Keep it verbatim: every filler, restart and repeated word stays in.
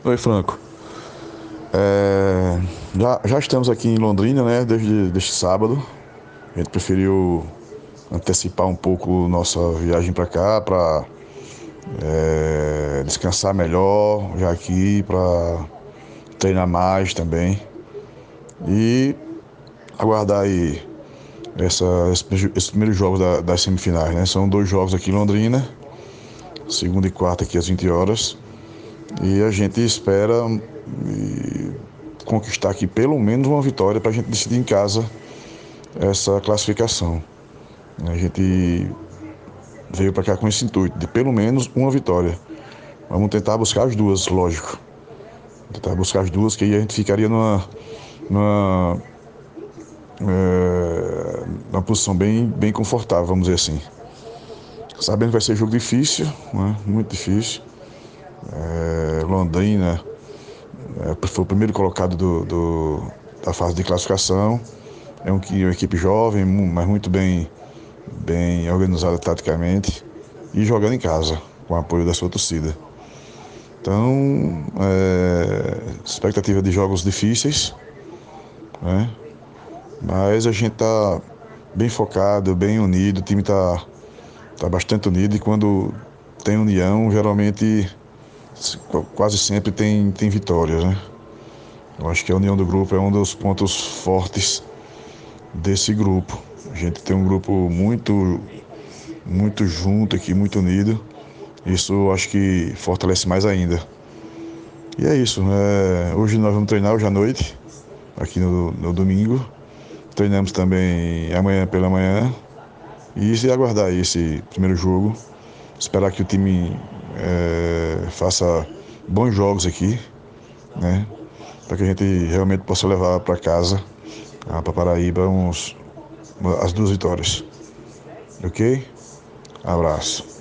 Oi, Franco. É, já, já estamos aqui em Londrina, né? Desde, desde sábado. A gente preferiu antecipar um pouco nossa viagem para cá, para descansar melhor, já aqui, para treinar mais também. E aguardar aí essa, esse- esses primeiros jogos da- das semifinais, né? São dois jogos aqui em Londrina, segunda e quarta aqui às vinte horas. E a gente espera e, conquistar aqui pelo menos uma vitória para a gente decidir em casa essa classificação. A gente veio para cá com esse intuito de pelo menos uma vitória. Vamos tentar buscar as duas, lógico. Tentar buscar as duas, que aí a gente ficaria numa, numa, é, numa posição bem, bem confortável, vamos dizer assim. Sabendo que vai ser jogo difícil, né? Muito difícil. É, Londrina é, foi o primeiro colocado do, do, da fase de classificação. É um, uma equipe jovem, mas muito bem, bem organizada taticamente e jogando em casa, com o apoio da sua torcida. Então, é, expectativa de jogos difíceis, né? Mas a gente tá bem focado, bem unido, o time tá, tá bastante unido e quando tem união, geralmente, quase sempre tem, tem vitórias, né? Eu acho que a união do grupo é um dos pontos fortes desse grupo. A gente tem um grupo muito, muito junto aqui, muito unido. Isso eu acho que fortalece mais ainda. E é isso, né? Hoje nós vamos treinar hoje à noite, aqui no, no domingo. Treinamos também amanhã pela manhã. E se aguardar esse primeiro jogo. Esperar que o time é, faça bons jogos aqui, né? Para que a gente realmente possa levar para casa, para Paraíba, uns, as duas vitórias. Ok? Abraço.